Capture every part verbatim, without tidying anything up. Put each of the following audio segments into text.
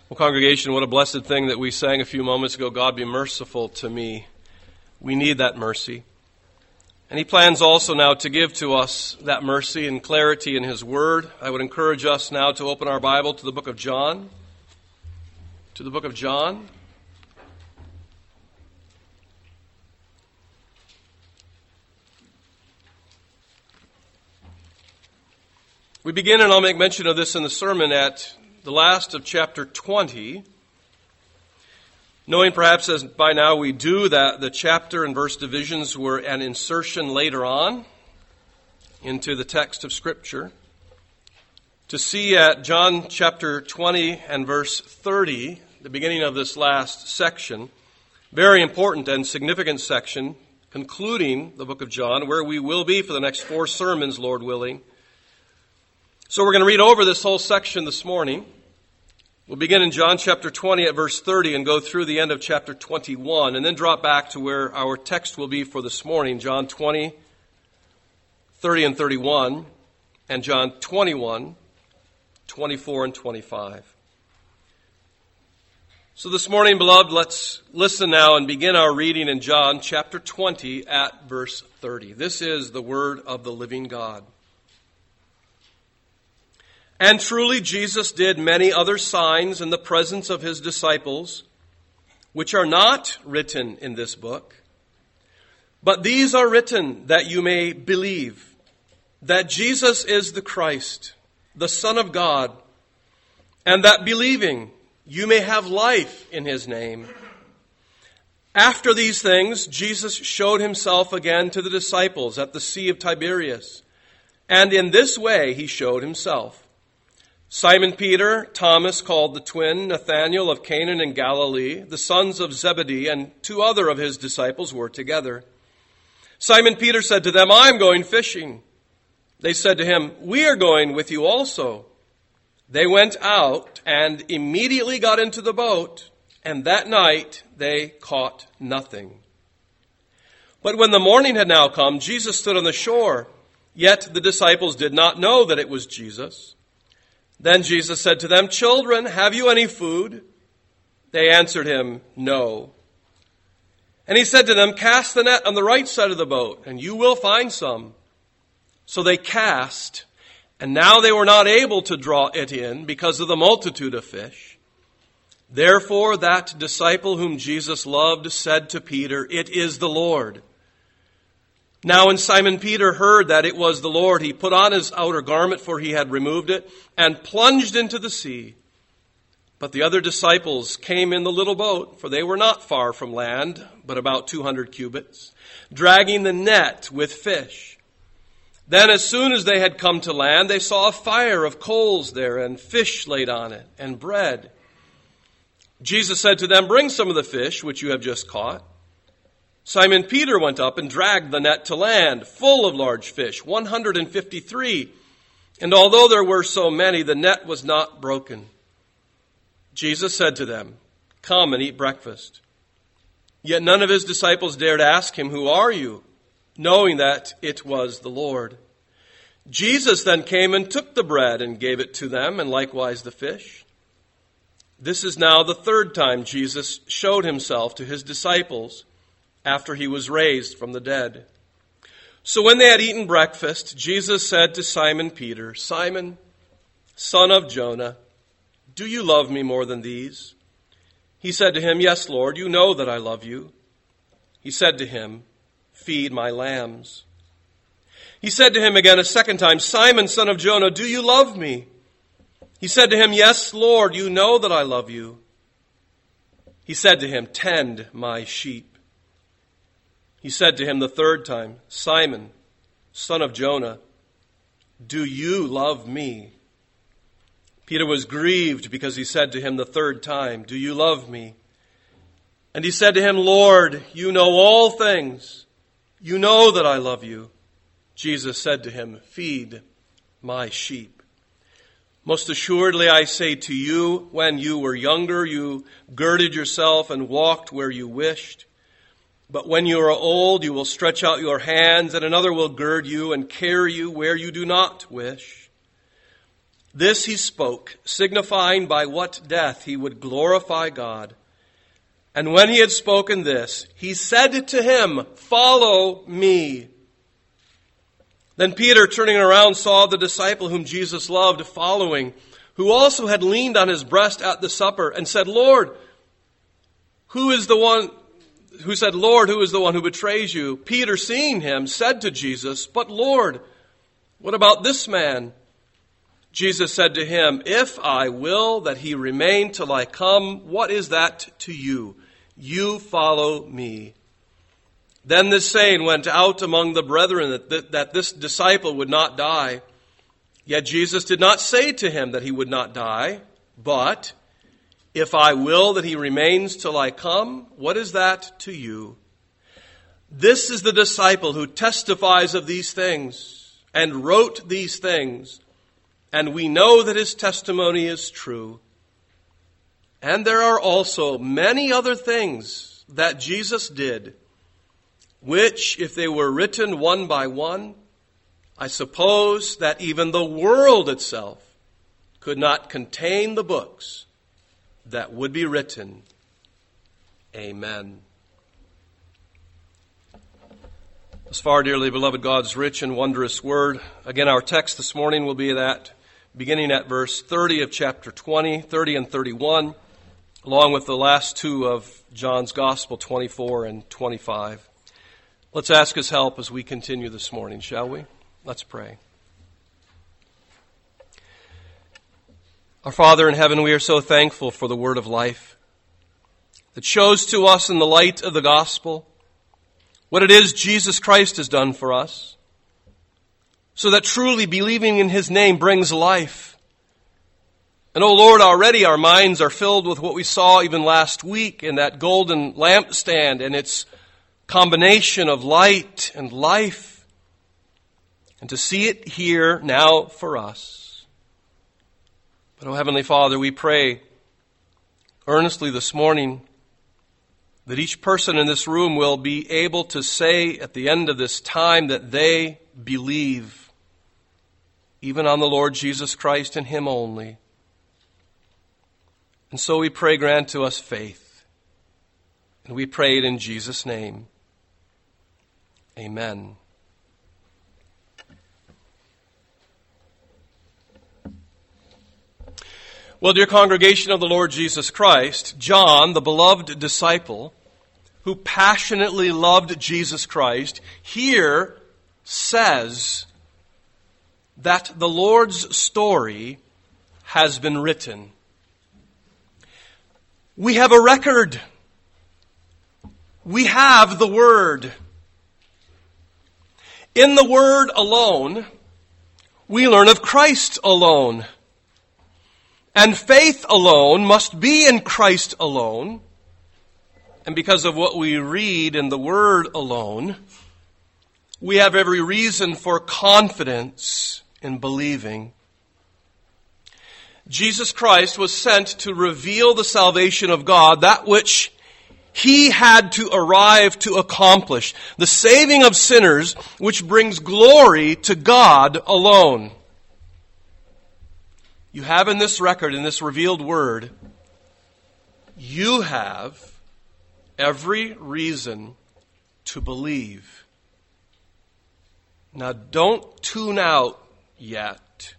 Well, congregation, what a blessed thing that we sang a few moments ago, God be merciful to me. We need that mercy. And he plans also now to give to us that mercy and clarity in his word. I would encourage us now to open our Bible to the book of John. To the book of John. We begin, and I'll make mention of this in the sermon, at the last of chapter twenty, knowing perhaps as by now we do that the chapter and verse divisions were an insertion later on into the text of Scripture. To see at John chapter twenty and verse thirty, the beginning of this last section, very important and significant section, concluding the book of John, where we will be for the next four sermons, Lord willing. So we're going to read over this whole section this morning. We'll begin in John chapter twenty at verse thirty and go through the end of chapter twenty-one and then drop back to where our text will be for this morning, John twenty, thirty and thirty-one, and John twenty-one, twenty-four and twenty-five. So this morning, beloved, let's listen now and begin our reading in John chapter twenty at verse thirty. This is the word of the living God. And truly Jesus did many other signs in the presence of his disciples, which are not written in this book. But these are written that you may believe that Jesus is the Christ, the Son of God, and that believing you may have life in his name. After these things, Jesus showed himself again to the disciples at the Sea of Tiberias, and in this way he showed himself. Simon Peter, Thomas called the twin, Nathanael of Cana in Galilee, the sons of Zebedee, and two other of his disciples were together. Simon Peter said to them, I am going fishing. They said to him, we are going with you also. They went out and immediately got into the boat, and that night they caught nothing. But when the morning had now come, Jesus stood on the shore, yet the disciples did not know that it was Jesus. Then Jesus said to them, children, have you any food? They answered him, no. And he said to them, cast the net on the right side of the boat, and you will find some. So they cast, and now they were not able to draw it in because of the multitude of fish. Therefore that disciple whom Jesus loved said to Peter, it is the Lord. Now when Simon Peter heard that it was the Lord, he put on his outer garment, for he had removed it, and plunged into the sea. But the other disciples came in the little boat, for they were not far from land, but about two hundred cubits, dragging the net with fish. Then as soon as they had come to land, they saw a fire of coals there, and fish laid on it, and bread. Jesus said to them, bring some of the fish which you have just caught. Simon Peter went up and dragged the net to land, full of large fish, one hundred fifty-three. And although there were so many, the net was not broken. Jesus said to them, come and eat breakfast. Yet none of his disciples dared ask him, who are you? Knowing that it was the Lord. Jesus then came and took the bread and gave it to them, and likewise the fish. This is now the third time Jesus showed himself to his disciples after he was raised from the dead. So when they had eaten breakfast, Jesus said to Simon Peter, Simon, son of Jonah, do you love me more than these? He said to him, yes, Lord, you know that I love you. He said to him, feed my lambs. He said to him again a second time, Simon, son of Jonah, do you love me? He said to him, yes, Lord, you know that I love you. He said to him, tend my sheep. He said to him the third time, Simon, son of Jonah, do you love me? Peter was grieved because he said to him the third time, do you love me? And he said to him, Lord, you know all things. You know that I love you. Jesus said to him, feed my sheep. Most assuredly, I say to you, when you were younger, you girded yourself and walked where you wished. But when you are old, you will stretch out your hands, and another will gird you and carry you where you do not wish. This he spoke, signifying by what death he would glorify God. And when he had spoken this, he said to him, "Follow me." Then Peter, turning around, saw the disciple whom Jesus loved following, who also had leaned on his breast at the supper, and said, "Lord, who is the one who said, Lord, who is the one who betrays you?" Peter, seeing him, said to Jesus, "But Lord, what about this man?" Jesus said to him, "If I will that he remain till I come, what is that to you? You follow me." Then this saying went out among the brethren that, that, that this disciple would not die. Yet Jesus did not say to him that he would not die, but, "If I will that he remains till I come, what is that to you?" This is the disciple who testifies of these things and wrote these things, and we know that his testimony is true. And there are also many other things that Jesus did, which, if they were written one by one, I suppose that even the world itself could not contain the books that would be written. Amen. As far, dearly beloved, God's rich and wondrous word. Again, our text this morning will be that beginning at verse thirty of chapter twenty, thirty and thirty-one, along with the last two of John's Gospel, twenty-four and twenty-five. Let's ask his help as we continue this morning, shall we? Let's pray. Our Father in heaven, we are so thankful for the word of life that shows to us in the light of the gospel what it is Jesus Christ has done for us, so that truly believing in his name brings life. And, oh Lord, already our minds are filled with what we saw even last week in that golden lampstand and its combination of light and life, and to see it here now for us. But, oh Heavenly Father, we pray earnestly this morning that each person in this room will be able to say at the end of this time that they believe even on the Lord Jesus Christ and him only. And so we pray, grant to us faith. And we pray it in Jesus' name. Amen. Well, dear congregation of the Lord Jesus Christ, John, the beloved disciple, who passionately loved Jesus Christ, here says that the Lord's story has been written. We have a record. We have the Word. In the Word alone, we learn of Christ alone. And faith alone must be in Christ alone. And because of what we read in the Word alone, we have every reason for confidence in believing. Jesus Christ was sent to reveal the salvation of God, that which he had to arrive to accomplish, the saving of sinners, which brings glory to God alone. You have in this record, in this revealed word, you have every reason to believe. Now, don't tune out yet.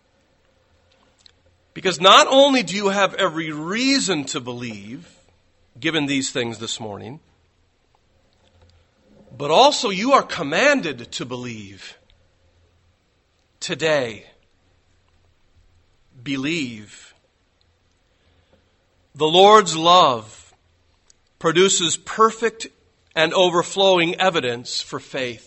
Because not only do you have every reason to believe, given these things this morning, but also you are commanded to believe today. Believe. The Lord's love produces perfect and overflowing evidence for faith.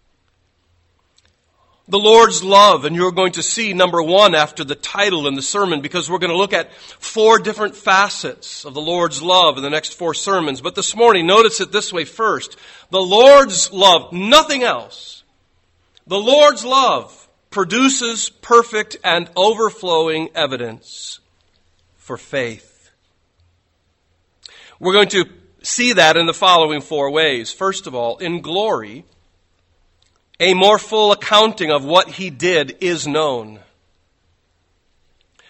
The Lord's love, and you're going to see number one after the title in the sermon, because we're going to look at four different facets of the Lord's love in the next four sermons. But this morning, notice it this way first. The Lord's love, nothing else. The Lord's love produces perfect and overflowing evidence for faith. We're going to see that in the following four ways. First of all, in glory, a more full accounting of what he did is known.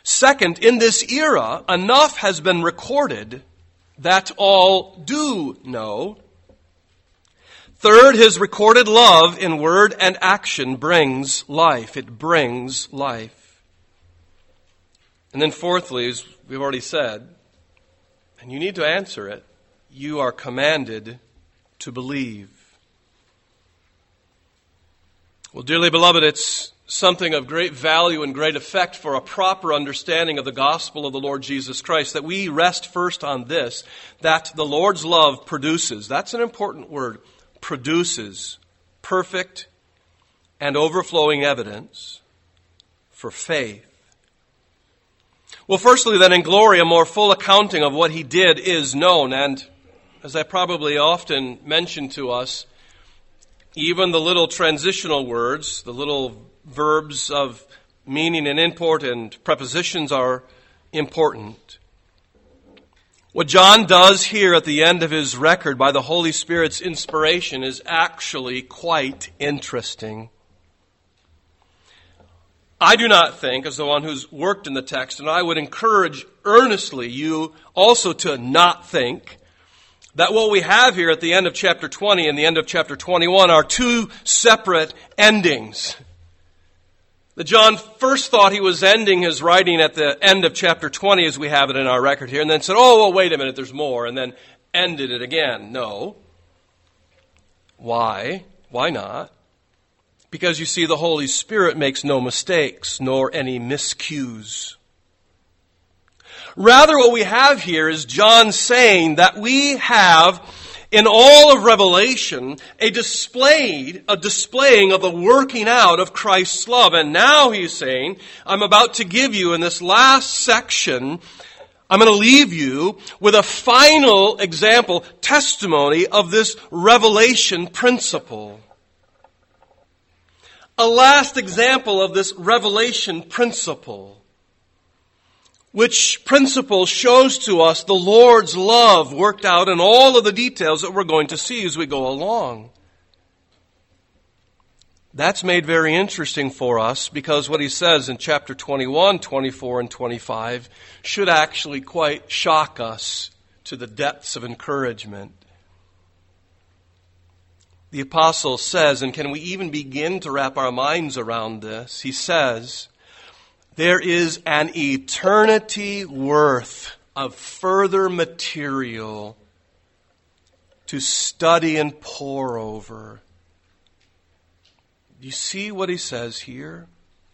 Second, in this era, enough has been recorded that all do know. Third, his recorded love in word and action brings life. It brings life. And then fourthly, as we've already said, and you need to answer it, you are commanded to believe. Well, dearly beloved, it's something of great value and great effect for a proper understanding of the gospel of the Lord Jesus Christ that we rest first on this, that the Lord's love produces. That's an important word. Produces perfect and overflowing evidence for faith. Well, firstly, then in glory, a more full accounting of what he did is known. And as I probably often mention to us, even the little transitional words, the little verbs of meaning and import and prepositions are important. What John does here at the end of his record by the Holy Spirit's inspiration is actually quite interesting. I do not think, as the one who's worked in the text, and I would encourage earnestly you also to not think, that what we have here at the end of chapter twenty and the end of chapter twenty-one are two separate endings. That John first thought he was ending his writing at the end of chapter twenty as we have it in our record here, and then said, oh, well, wait a minute, there's more, and then ended it again. No. Why? Why not? Because you see, the Holy Spirit makes no mistakes, nor any miscues. Rather, what we have here is John saying that we have in all of Revelation a displayed, a displaying of the working out of Christ's love. And now he's saying, I'm about to give you in this last section, I'm going to leave you with a final example, testimony of this revelation principle. A last example of this revelation principle. Which principle shows to us the Lord's love worked out in all of the details that we're going to see as we go along. That's made very interesting for us because what he says in chapter twenty-one, twenty-four, and twenty-five should actually quite shock us to the depths of encouragement. The apostle says, and can we even begin to wrap our minds around this? He says, there is an eternity worth of further material to study and pore over. Do you see what he says here?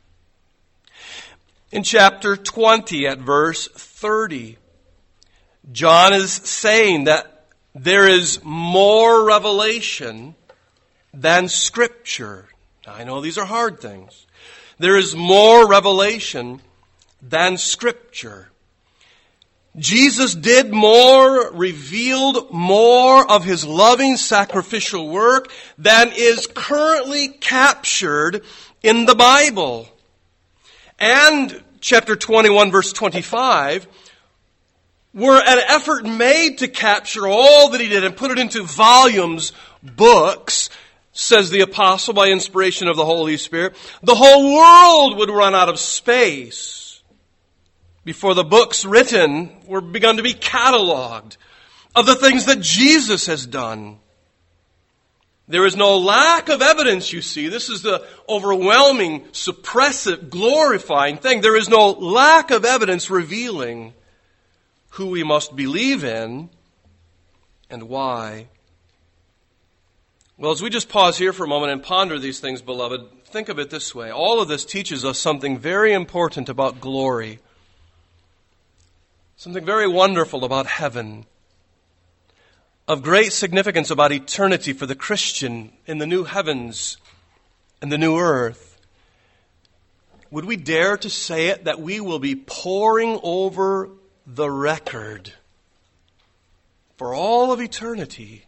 In chapter twenty at verse thirty, John is saying that there is more revelation than Scripture. Now, I know these are hard things. There is more revelation than Scripture. Jesus did more, revealed more of his loving sacrificial work than is currently captured in the Bible. And chapter twenty-one, verse twenty-five, were an effort made to capture all that he did and put it into volumes, books, says the apostle by inspiration of the Holy Spirit, the whole world would run out of space before the books written were begun to be cataloged of the things that Jesus has done. There is no lack of evidence, you see. This is the overwhelming, suppressive, glorifying thing. There is no lack of evidence revealing who we must believe in and why. Well, as we just pause here for a moment and ponder these things, beloved, think of it this way. All of this teaches us something very important about glory. Something very wonderful about heaven. Of great significance about eternity for the Christian in the new heavens and the new earth. Would we dare to say it that we will be poring over the record for all of eternity?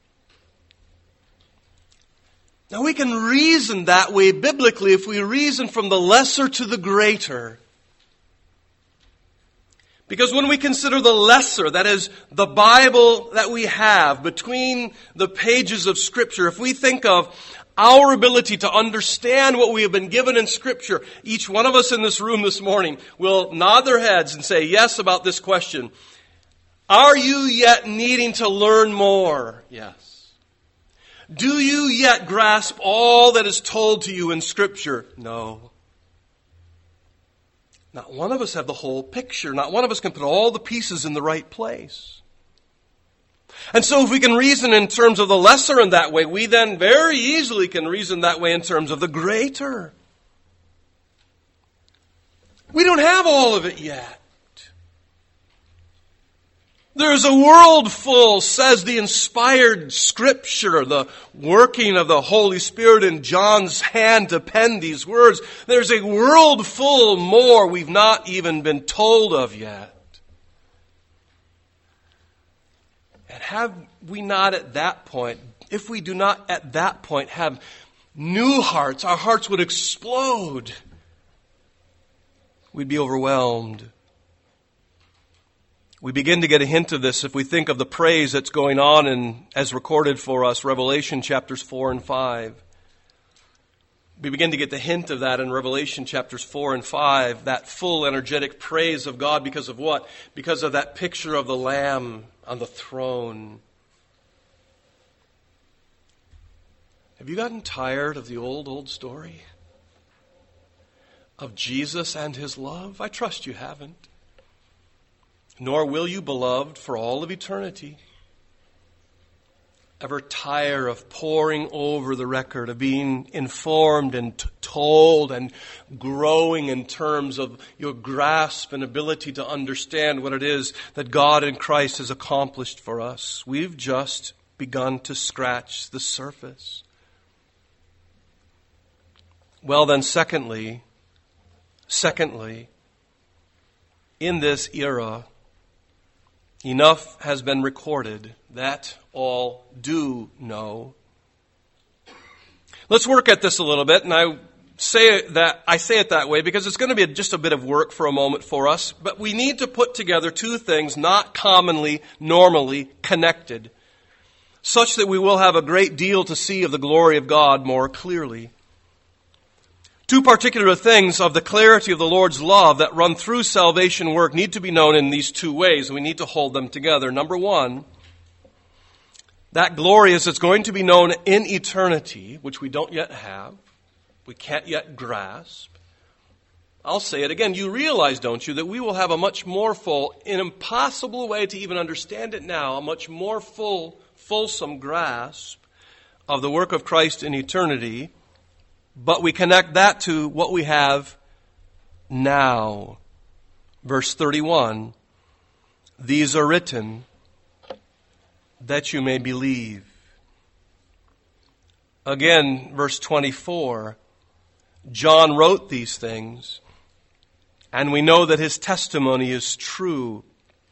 Now we can reason that way biblically if we reason from the lesser to the greater. Because when we consider the lesser, that is, the Bible that we have between the pages of Scripture, if we think of our ability to understand what we have been given in Scripture, each one of us in this room this morning will nod their heads and say yes about this question. Are you yet needing to learn more? Yes. Do you yet grasp all that is told to you in Scripture? No. Not one of us have the whole picture. Not one of us can put all the pieces in the right place. And so if we can reason in terms of the lesser in that way, we then very easily can reason that way in terms of the greater. We don't have all of it yet. There's a world full, says the inspired Scripture, the working of the Holy Spirit in John's hand to pen these words. There's a world full more we've not even been told of yet. And have we not at that point, if we do not at that point have new hearts, our hearts would explode. We'd be overwhelmed. We begin to get a hint of this if we think of the praise that's going on in, as recorded for us, Revelation chapters four and five. We begin to get the hint of that in Revelation chapters four and five, that full energetic praise of God because of what? Because of that picture of the Lamb on the throne. Have you gotten tired of the old, old story? Of Jesus and His love? I trust you haven't. Nor will you, beloved, for all of eternity. Ever tire of poring over the record, of being informed and t- told and growing in terms of your grasp and ability to understand what it is that God in Christ has accomplished for us? We've just begun to scratch the surface. Well then, secondly, secondly, in this era, enough has been recorded that all do know. Let's work at this a little bit, and I say that I say it that way because it's going to be just a bit of work for a moment for us, but we need to put together two things not commonly, normally connected, such that we will have a great deal to see of the glory of God more clearly. Two particular things of the clarity of the Lord's love that run through salvation work need to be known in these two ways. We need to hold them together. Number one, that glory is it's going to be known in eternity, which we don't yet have. We can't yet grasp. I'll say it again. You realize, don't you, that we will have a much more full, an impossible way to even understand it now, a much more full, fulsome grasp of the work of Christ in eternity. But we connect that to what we have now. Verse thirty-one, these are written that you may believe. Again, verse twenty-four, John wrote these things, and we know that his testimony is true.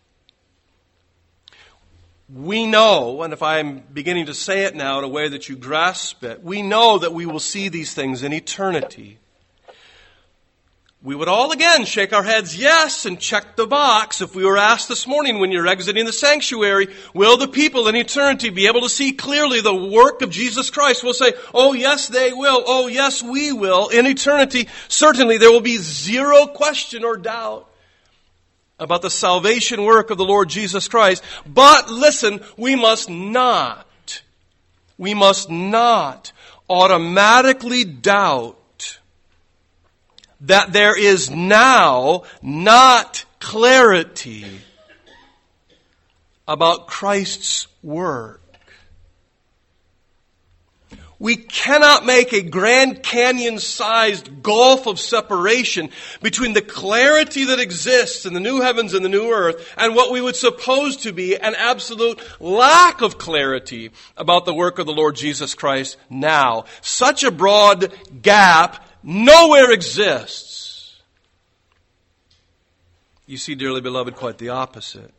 We know, and if I'm beginning to say it now in a way that you grasp it, we know that we will see these things in eternity. We would all again shake our heads yes and check the box if we were asked this morning when you're exiting the sanctuary, will the people in eternity be able to see clearly the work of Jesus Christ? We'll say, oh yes they will, oh yes we will. In eternity, certainly there will be zero question or doubt about the salvation work of the Lord Jesus Christ. But listen, we must not, we must not automatically doubt that there is now not clarity about Christ's work. We cannot make a Grand Canyon-sized gulf of separation between the clarity that exists in the new heavens and the new earth and what we would suppose to be an absolute lack of clarity about the work of the Lord Jesus Christ now. Such a broad gap nowhere exists. You see, dearly beloved, quite the opposite.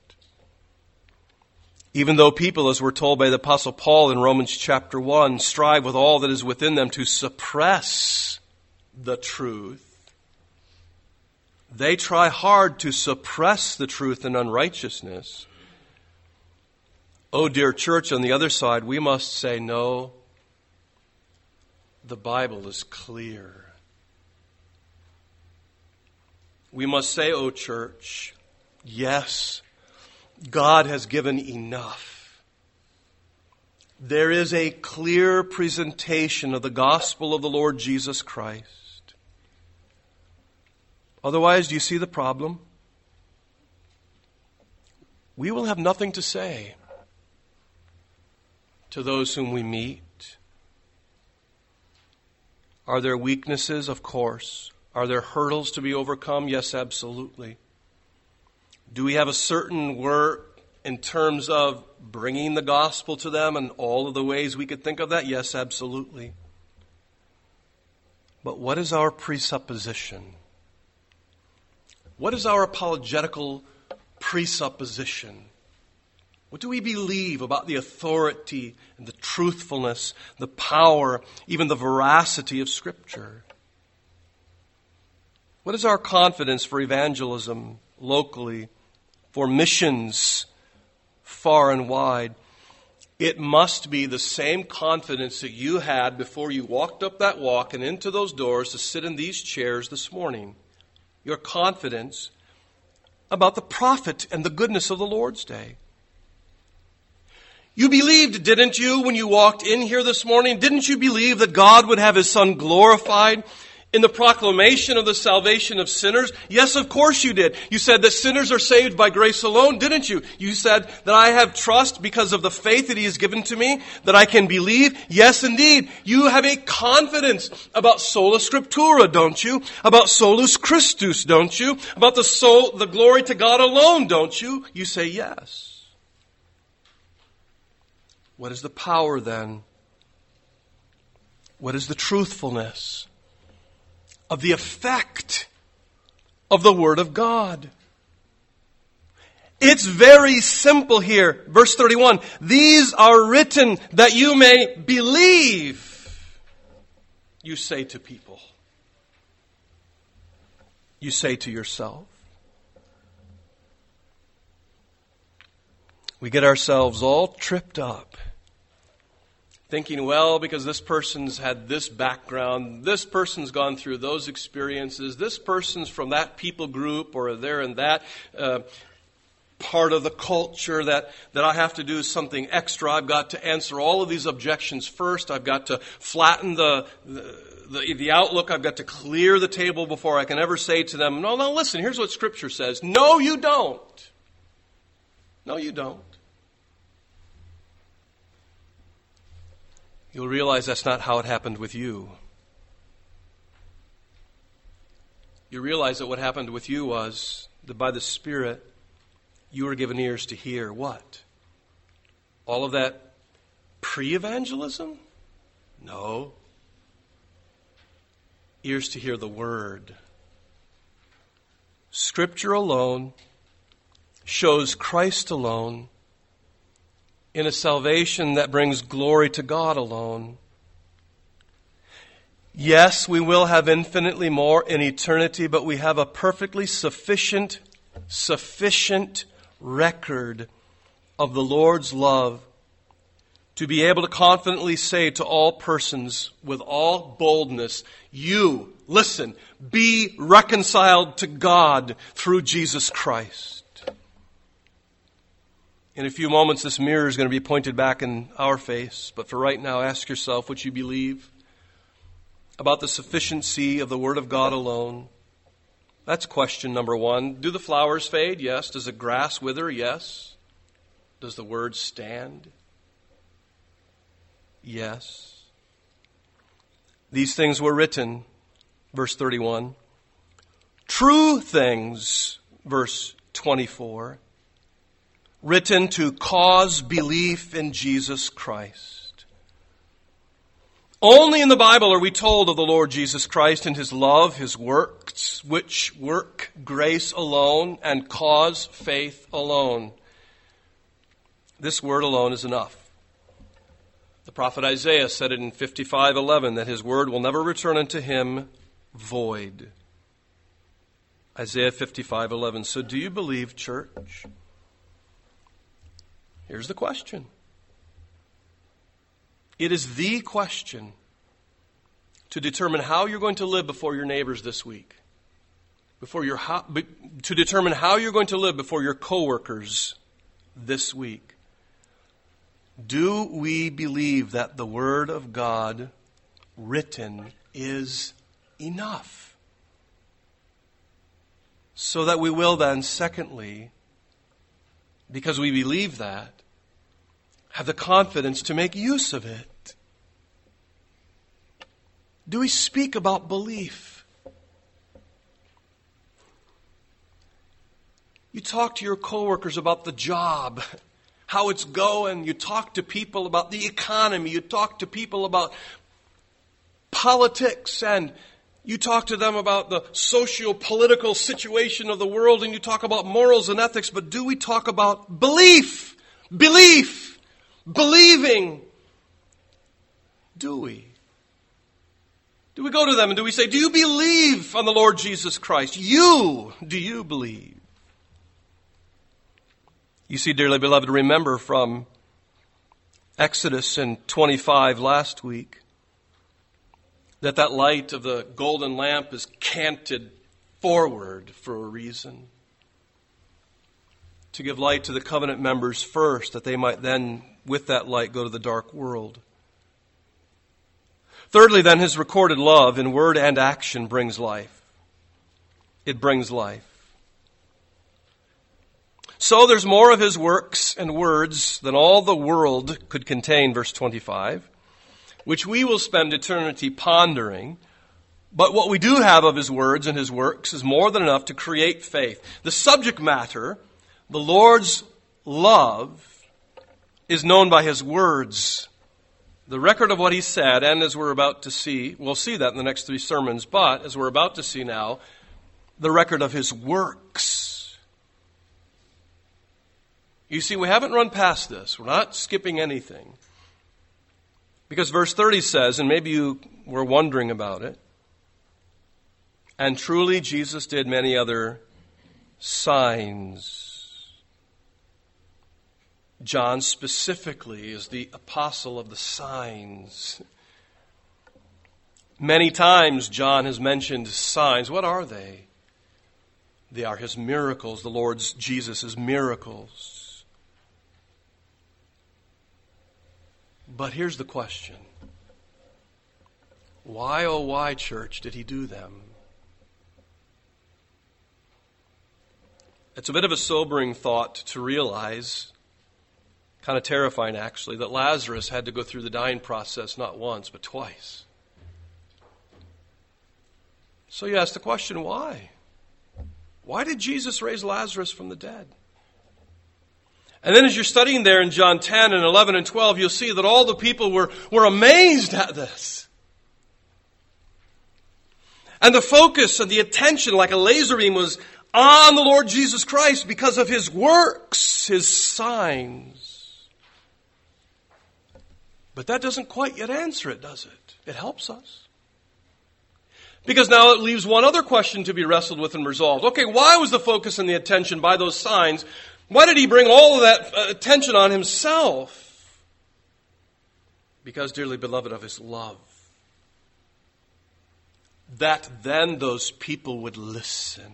Even though people, as we're told by the Apostle Paul in Romans chapter one, strive with all that is within them to suppress the truth, they try hard to suppress the truth in unrighteousness. Oh, dear church, on the other side, we must say no. The Bible is clear. We must say, O church, yes, God has given enough. There is a clear presentation of the gospel of the Lord Jesus Christ. Otherwise, do you see the problem? We will have nothing to say to those whom we meet. Are there weaknesses? Of course. Are there hurdles to be overcome? Yes, absolutely. Do we have a certain work in terms of bringing the gospel to them and all of the ways we could think of that? Yes, absolutely. But what is our presupposition? What is our apologetical presupposition? What do we believe about the authority and the truthfulness, the power, even the veracity of Scripture? What is our confidence for evangelism locally, for missions far and wide? It must be the same confidence that you had before you walked up that walk and into those doors to sit in these chairs this morning. Your confidence about the prophet and the goodness of the Lord's day. You believed, didn't you, when you walked in here this morning? Didn't you believe that God would have His Son glorified in the proclamation of the salvation of sinners? Yes, of course you did. You said that sinners are saved by grace alone, didn't you? You said that I have trust because of the faith that He has given to me, that I can believe. Yes, indeed. You have a confidence about sola scriptura, don't you? About solus Christus, don't you? About the soul, the glory to God alone, don't you? You say yes. What is the power then? What is the truthfulness of the effect of the Word of God? It's very simple here. Verse thirty-one, these are written that you may believe, you say to people. You say to yourself. We get ourselves all tripped up, thinking, well, because this person's had this background, this person's gone through those experiences, this person's from that people group, or they're in that uh, part of the culture, that, that I have to do something extra. I've got to answer all of these objections first. I've got to flatten the, the, the, the outlook. I've got to clear the table before I can ever say to them, no, no, listen, here's what Scripture says. No, you don't. No, you don't. You'll realize that's not how it happened with you. You realize that what happened with you was that by the Spirit, you were given ears to hear what? All of that pre-evangelism? No. Ears to hear the Word. Scripture alone shows Christ alone in a salvation that brings glory to God alone. Yes, we will have infinitely more in eternity, but we have a perfectly sufficient, sufficient record of the Lord's love to be able to confidently say to all persons with all boldness, you, listen, be reconciled to God through Jesus Christ. In a few moments, this mirror is going to be pointed back in our face. But for right now, ask yourself what you believe about the sufficiency of the Word of God alone. That's question number one. Do the flowers fade? Yes. Does the grass wither? Yes. Does the Word stand? Yes. These things were written, verse thirty-one. True things, verse twenty-four. Written to cause belief in Jesus Christ. Only in the Bible are we told of the Lord Jesus Christ and His love, His works, which work grace alone and cause faith alone. This word alone is enough. The prophet Isaiah said it in fifty-five eleven that His word will never return unto Him void. Isaiah fifty-five eleven. So do you believe, church? Here's the question. It is the question. to determine how you're going to live before your neighbors this week. Before your ho- to determine how you're going to live before your coworkers this week. Do we believe that the Word of God written is enough? So that we will then, secondly, because we believe that, have the confidence to make use of it. Do we speak about belief? You talk to your coworkers about the job, how it's going. You talk to people about the economy. You talk to people about politics, and you talk to them about the socio-political situation of the world, and you talk about morals and ethics. But do we talk about belief? Belief. Believing. Do we? Do we go to them and do we say, do you believe on the Lord Jesus Christ? You, do you believe? You see, dearly beloved, remember from Exodus in twenty-five last week that that light of the golden lamp is canted forward for a reason. To give light to the covenant members first, that they might then, with that light, go to the dark world. Thirdly, then, his recorded love in word and action brings life. It brings life. So there's more of his works and words than all the world could contain, verse twenty-five, which we will spend eternity pondering. But what we do have of his words and his works is more than enough to create faith. The subject matter, the Lord's love, is known by his words. The record of what he said, and as we're about to see, we'll see that in the next three sermons, but as we're about to see now, the record of his works. You see, we haven't run past this. We're not skipping anything. Because verse thirty says, and maybe you were wondering about it, and truly Jesus did many other signs. John specifically is the apostle of the signs. Many times John has mentioned signs. What are they? They are his miracles, the Lord's Jesus' miracles. But here's the question. Why, oh why, church, did he do them? It's a bit of a sobering thought to realize, kind of terrifying actually, that Lazarus had to go through the dying process not once, but twice. So you ask the question, why? Why did Jesus raise Lazarus from the dead? And then as you're studying there in John ten and eleven and twelve, you'll see that all the people were, were amazed at this. And the focus and the attention, like a laser beam, was on the Lord Jesus Christ because of his works, his signs. But that doesn't quite yet answer it, does it? It helps us. Because now it leaves one other question to be wrestled with and resolved. Okay, why was the focus and the attention by those signs? Why did he bring all of that attention on himself? Because, dearly beloved, of his love. That then those people would listen.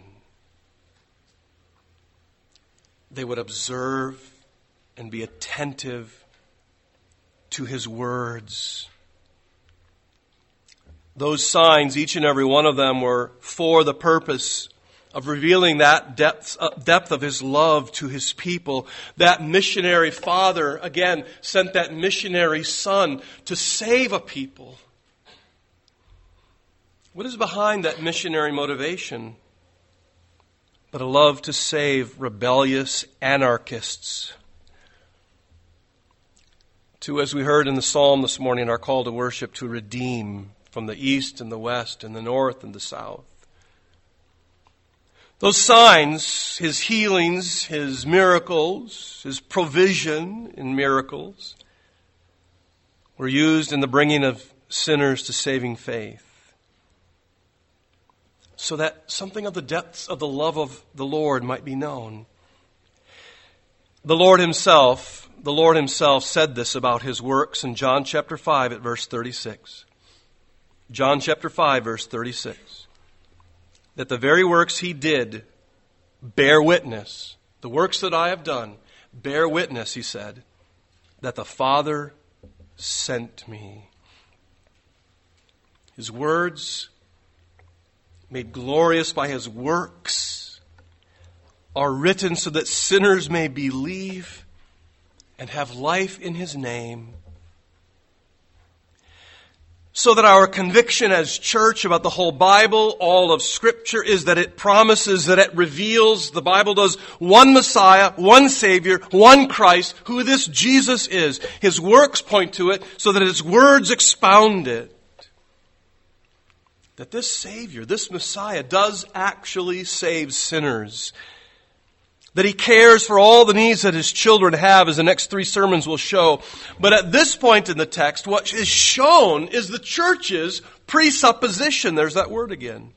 They would observe and be attentive to his words. Those signs, each and every one of them, were for the purpose of revealing that depth, uh, depth of his love to his people. That missionary father, again, sent that missionary son to save a people. What is behind that missionary motivation? But a love to save rebellious anarchists. To, as we heard in the psalm this morning, our call to worship, to redeem from the east and the west and the north and the south. Those signs, his healings, his miracles, his provision in miracles, were used in the bringing of sinners to saving faith. So that something of the depths of the love of the Lord might be known. The Lord himself, the Lord himself said this about his works in John chapter five at verse thirty-six. John chapter five, verse thirty-six. That the very works he did bear witness. The works that I have done bear witness, he said, that the Father sent me. His words, made glorious by his works, are written so that sinners may believe and have life in his name. So that our conviction as church about the whole Bible, all of Scripture, is that it promises, that it reveals, the Bible does, one Messiah, one Savior, one Christ, who this Jesus is. His works point to it, so that his words expound it. That this Savior, this Messiah, does actually save sinners. That he cares for all the needs that his children have, as the next three sermons will show. But at this point in the text, what is shown is the church's presupposition. There's that word again.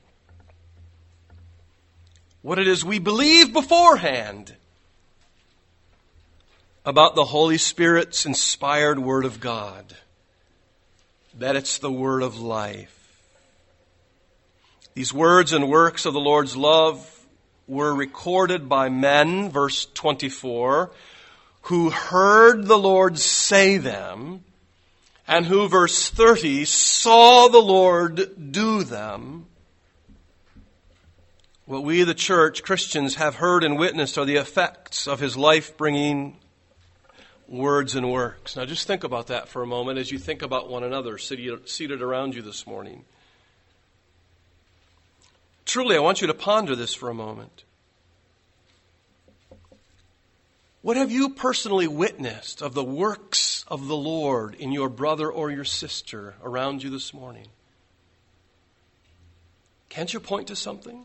What it is we believe beforehand about the Holy Spirit's inspired Word of God. That it's the Word of life. These words and works of the Lord's love were recorded by men, verse twenty-four, who heard the Lord say them, and who, verse thirty, saw the Lord do them. What we, the church, Christians, have heard and witnessed are the effects of his life-bringing words and works. Now just think about that for a moment as you think about one another seated around you this morning. Truly, I want you to ponder this for a moment. What have you personally witnessed of the works of the Lord in your brother or your sister around you this morning? Can't you point to something?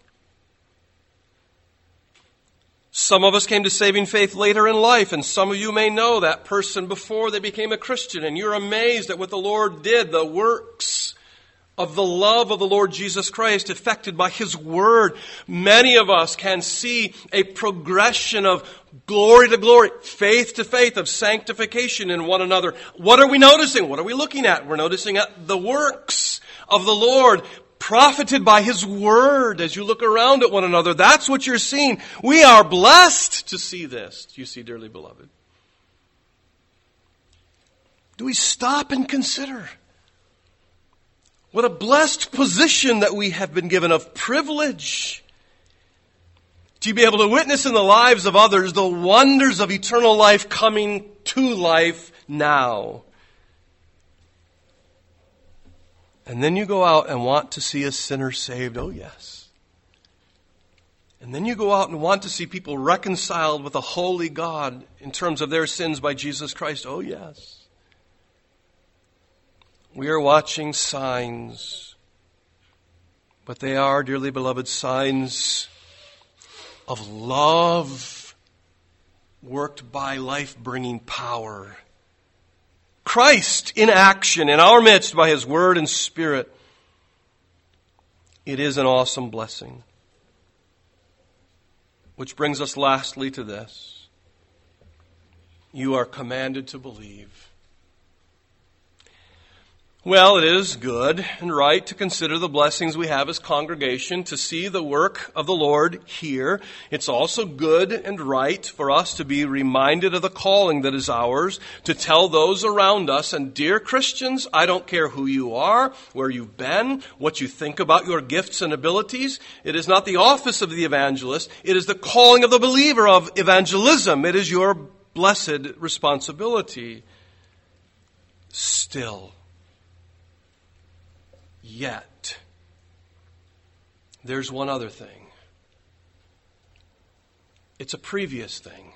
Some of us came to saving faith later in life, and some of you may know that person before they became a Christian, and you're amazed at what the Lord did, the works of the love of the Lord Jesus Christ effected by his word. Many of us can see a progression of glory to glory, faith to faith, of sanctification in one another. What are we noticing? What are we looking at? We're noticing at the works of the Lord profited by his word as you look around at one another. That's what you're seeing. We are blessed to see this. Do you see, dearly beloved? Do we stop and consider what a blessed position that we have been given, of privilege to be able to witness in the lives of others the wonders of eternal life coming to life now. And then you go out and want to see a sinner saved. Oh, yes. And then you go out and want to see people reconciled with a holy God in terms of their sins by Jesus Christ. Oh, yes. We are watching signs, but they are, dearly beloved, signs of love worked by life-bringing power. Christ in action in our midst by his word and spirit. It is an awesome blessing. Which brings us lastly to this. You are commanded to believe. Well, it is good and right to consider the blessings we have as congregation, to see the work of the Lord here. It's also good and right for us to be reminded of the calling that is ours, to tell those around us. And dear Christians, I don't care who you are, where you've been, what you think about your gifts and abilities. It is not the office of the evangelist. It is the calling of the believer of evangelism. It is your blessed responsibility. Still, yet, there's one other thing. It's a previous thing.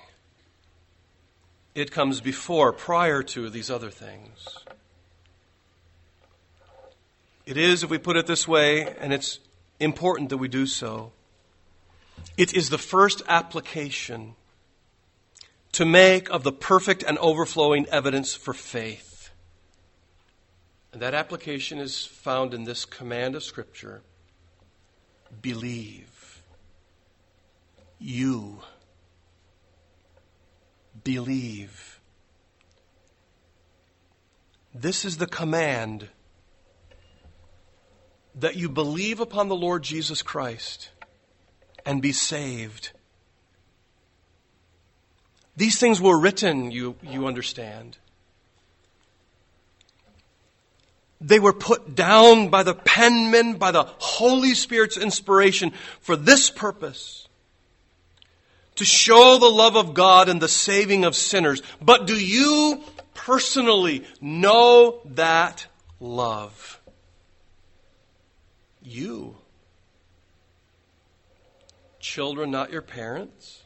It comes before, prior to these other things. It is, if we put it this way, and it's important that we do so, it is the first application to make of the perfect and overflowing evidence for faith. And that application is found in this command of Scripture. Believe. You. Believe. This is the command that you believe upon the Lord Jesus Christ and be saved. These things were written, you, you understand. They were put down by the penman, by the Holy Spirit's inspiration for this purpose: to show the love of God and the saving of sinners. But do you personally know that love? You. Children, not your parents.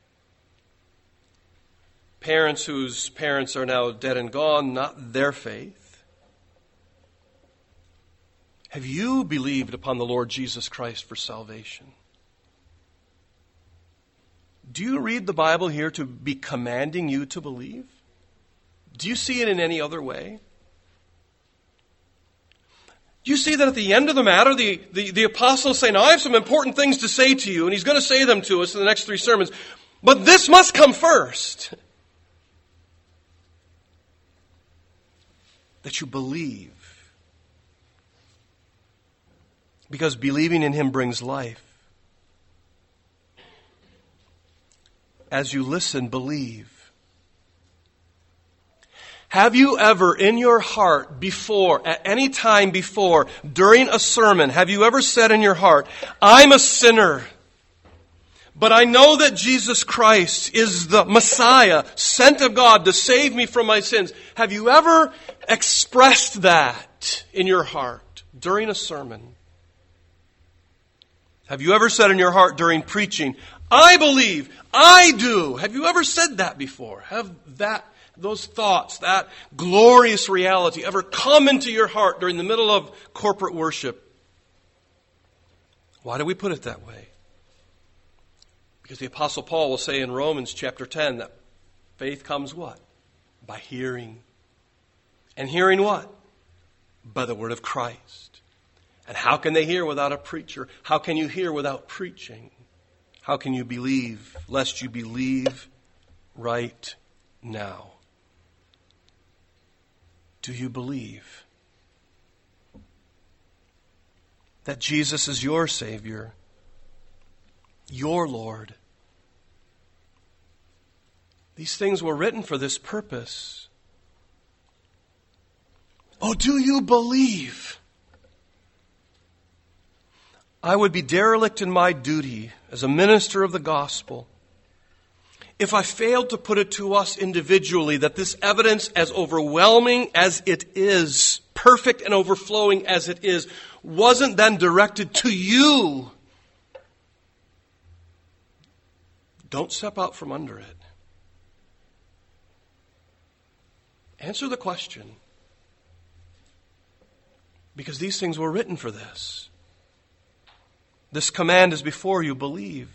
Parents whose parents are now dead and gone, not their faith. Have you believed upon the Lord Jesus Christ for salvation? Do you read the Bible here to be commanding you to believe? Do you see it in any other way? Do you see that at the end of the matter, the, the, the apostle is saying, I have some important things to say to you, and he's going to say them to us in the next three sermons, but this must come first. That you believe. Because believing in him brings life. As you listen, believe. Have you ever in your heart before, at any time before, during a sermon, have you ever said in your heart, I'm a sinner, but I know that Jesus Christ is the Messiah, sent of God to save me from my sins? Have you ever expressed that in your heart during a sermon? Have you ever said in your heart during preaching, I believe, I do? Have you ever said that before? Have that, those thoughts, that glorious reality ever come into your heart during the middle of corporate worship? Why do we put it that way? Because the Apostle Paul will say in Romans chapter ten that faith comes what? By hearing. And hearing what? By the word of Christ. And how can they hear without a preacher? How can you hear without preaching? How can you believe, lest you believe right now? Do you believe that Jesus is your Savior, your Lord? These things were written for this purpose. Oh, do you believe? I would be derelict in my duty as a minister of the gospel if I failed to put it to us individually that this evidence, as overwhelming as it is, perfect and overflowing as it is, wasn't then directed to you. Don't step out from under it. Answer the question. Because these things were written for this. This command is before you. Believe.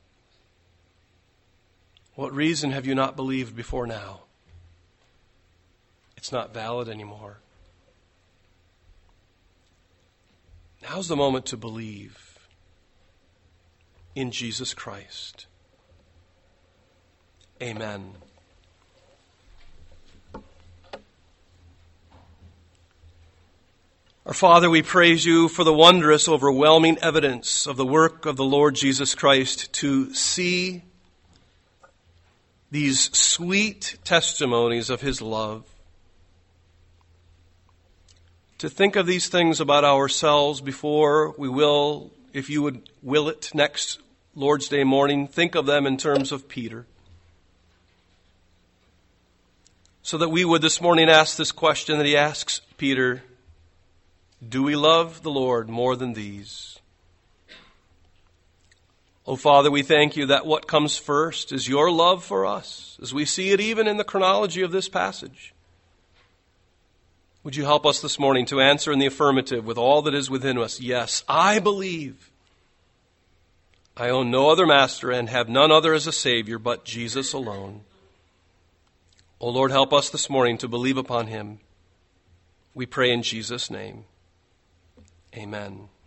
What reason have you not believed before now? It's not valid anymore. Now's the moment to believe in Jesus Christ. Amen. Our Father, we praise you for the wondrous, overwhelming evidence of the work of the Lord Jesus Christ, to see these sweet testimonies of his love, to think of these things about ourselves before we will, if you would will it, next Lord's Day morning, think of them in terms of Peter. So that we would this morning ask this question that he asks Peter: do we love the Lord more than these? Oh, Father, we thank you that what comes first is your love for us, as we see it even in the chronology of this passage. Would you help us this morning to answer in the affirmative with all that is within us? Yes, I believe. I own no other master and have none other as a Savior but Jesus alone. Oh, Lord, help us this morning to believe upon him. We pray in Jesus' name. Amen.